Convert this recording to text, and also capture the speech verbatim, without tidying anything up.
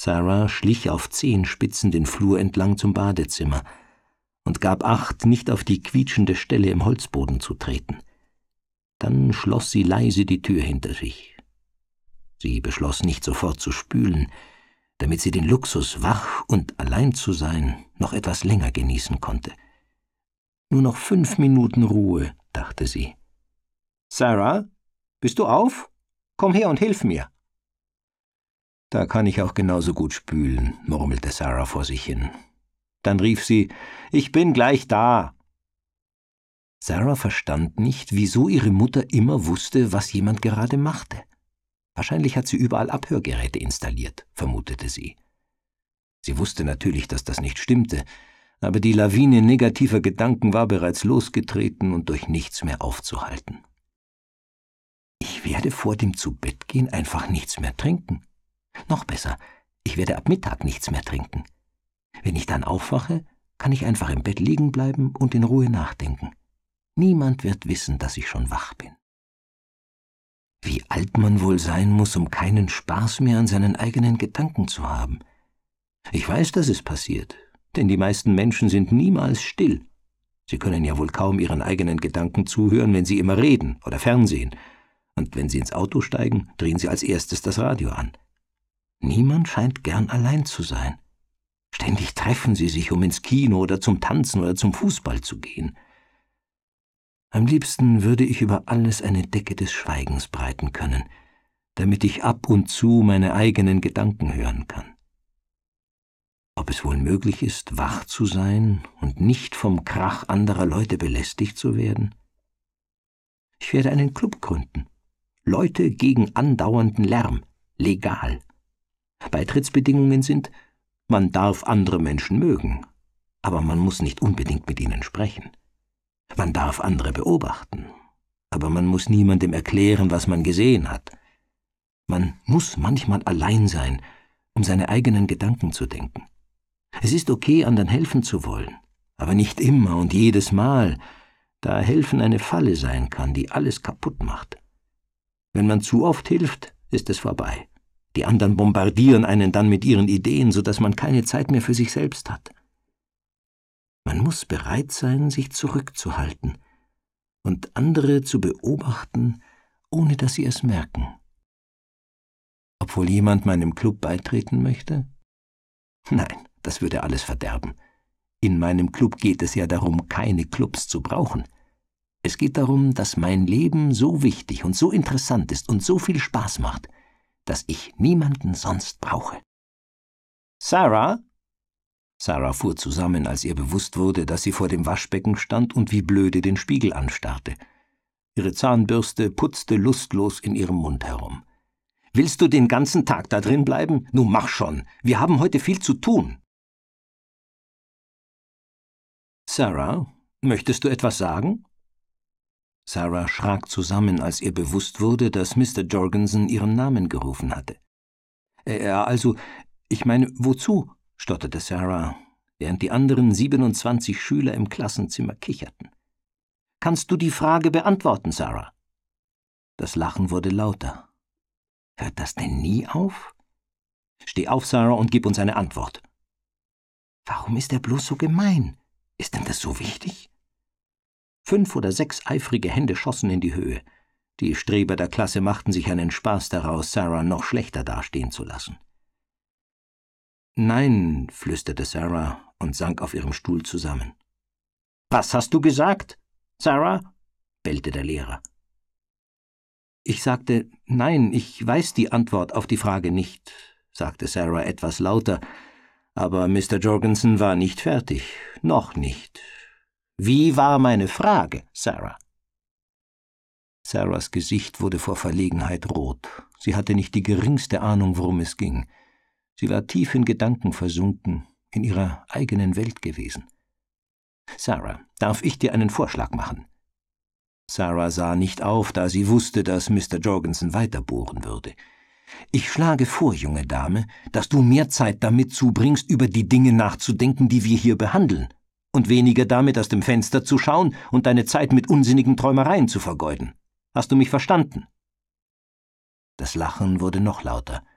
Sarah schlich auf Zehenspitzen den Flur entlang zum Badezimmer und gab Acht, nicht auf die quietschende Stelle im Holzboden zu treten. Dann schloss sie leise die Tür hinter sich. Sie beschloss, nicht sofort zu spülen, damit sie den Luxus, wach und allein zu sein, noch etwas länger genießen konnte. Nur noch fünf Minuten Ruhe, dachte sie. »Sarah, bist du auf? Komm her und hilf mir.« »Da kann ich auch genauso gut spülen«, murmelte Sarah vor sich hin. Dann rief sie, »Ich bin gleich da.« Sarah verstand nicht, wieso ihre Mutter immer wusste, was jemand gerade machte. Wahrscheinlich hat sie überall Abhörgeräte installiert, vermutete sie. Sie wusste natürlich, dass das nicht stimmte, aber die Lawine negativer Gedanken war bereits losgetreten und durch nichts mehr aufzuhalten. »Ich werde vor dem Zubettgehen einfach nichts mehr trinken. Noch besser, ich werde ab Mittag nichts mehr trinken. Wenn ich dann aufwache, kann ich einfach im Bett liegen bleiben und in Ruhe nachdenken. Niemand wird wissen, dass ich schon wach bin.« Wie alt man wohl sein muss, um keinen Spaß mehr an seinen eigenen Gedanken zu haben. Ich weiß, dass es passiert, denn die meisten Menschen sind niemals still. Sie können ja wohl kaum ihren eigenen Gedanken zuhören, wenn sie immer reden oder Fernsehen. Und wenn sie ins Auto steigen, drehen sie als erstes das Radio an. Niemand scheint gern allein zu sein. Ständig treffen sie sich, um ins Kino oder zum Tanzen oder zum Fußball zu gehen. Am liebsten würde ich über alles eine Decke des Schweigens breiten können, damit ich ab und zu meine eigenen Gedanken hören kann. Ob es wohl möglich ist, wach zu sein und nicht vom Krach anderer Leute belästigt zu werden? Ich werde einen Club gründen. Leute gegen andauernden Lärm. Legal. Beitrittsbedingungen sind, man darf andere Menschen mögen, aber man muss nicht unbedingt mit ihnen sprechen. Man darf andere beobachten, aber man muss niemandem erklären, was man gesehen hat. Man muss manchmal allein sein, um seine eigenen Gedanken zu denken. Es ist okay, anderen helfen zu wollen, aber nicht immer und jedes Mal, da helfen eine Falle sein kann, die alles kaputt macht. Wenn man zu oft hilft, ist es vorbei. Die anderen bombardieren einen dann mit ihren Ideen, sodass man keine Zeit mehr für sich selbst hat. Man muss bereit sein, sich zurückzuhalten und andere zu beobachten, ohne dass sie es merken. Obwohl jemand meinem Club beitreten möchte? Nein, das würde alles verderben. In meinem Club geht es ja darum, keine Clubs zu brauchen. Es geht darum, dass mein Leben so wichtig und so interessant ist und so viel Spaß macht, dass ich niemanden sonst brauche. »Sarah?« Sarah fuhr zusammen, als ihr bewusst wurde, dass sie vor dem Waschbecken stand und wie blöde den Spiegel anstarrte. Ihre Zahnbürste putzte lustlos in ihrem Mund herum. »Willst du den ganzen Tag da drin bleiben? Nun mach schon, wir haben heute viel zu tun.« »Sarah, möchtest du etwas sagen?« Sarah schrak zusammen, als ihr bewusst wurde, dass Mister Jorgensen ihren Namen gerufen hatte. »Äh, also, ich meine, wozu?« stotterte Sarah, während die anderen siebenundzwanzig Schüler im Klassenzimmer kicherten. »Kannst du die Frage beantworten, Sarah?« Das Lachen wurde lauter. »Hört das denn nie auf?« »Steh auf, Sarah, und gib uns eine Antwort.« »Warum ist er bloß so gemein? Ist denn das so wichtig?« Fünf oder sechs eifrige Hände schossen in die Höhe. Die Streber der Klasse machten sich einen Spaß daraus, Sarah noch schlechter dastehen zu lassen. »Nein«, flüsterte Sarah und sank auf ihrem Stuhl zusammen. »Was hast du gesagt, Sarah?« bellte der Lehrer. »Ich sagte, nein, ich weiß die Antwort auf die Frage nicht«, sagte Sarah etwas lauter, aber Mister Jorgensen war nicht fertig, noch nicht. »Wie war meine Frage, Sarah?« Sarahs Gesicht wurde vor Verlegenheit rot. Sie hatte nicht die geringste Ahnung, worum es ging. Sie war tief in Gedanken versunken, in ihrer eigenen Welt gewesen. »Sarah, darf ich dir einen Vorschlag machen?« Sarah sah nicht auf, da sie wusste, dass Mister Jorgensen weiterbohren würde. »Ich schlage vor, junge Dame, dass du mehr Zeit damit zubringst, über die Dinge nachzudenken, die wir hier behandeln, und weniger damit aus dem Fenster zu schauen und deine Zeit mit unsinnigen Träumereien zu vergeuden. Hast du mich verstanden?« Das Lachen wurde noch lauter.